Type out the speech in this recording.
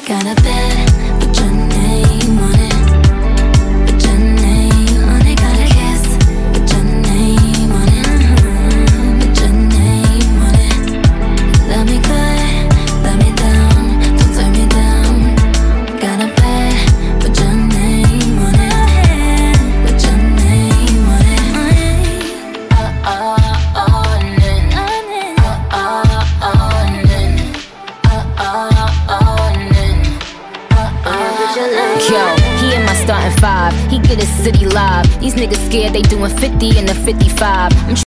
Got a bed with your name on it. With your name on it. Got a kiss with your name on it. With your name on it. Love me good, let me down, don't turn me down. Got a bed with your name on it. With your name on it. Yo, he in my starting five. He get his city live. These niggas scared they doing 50 in the 55.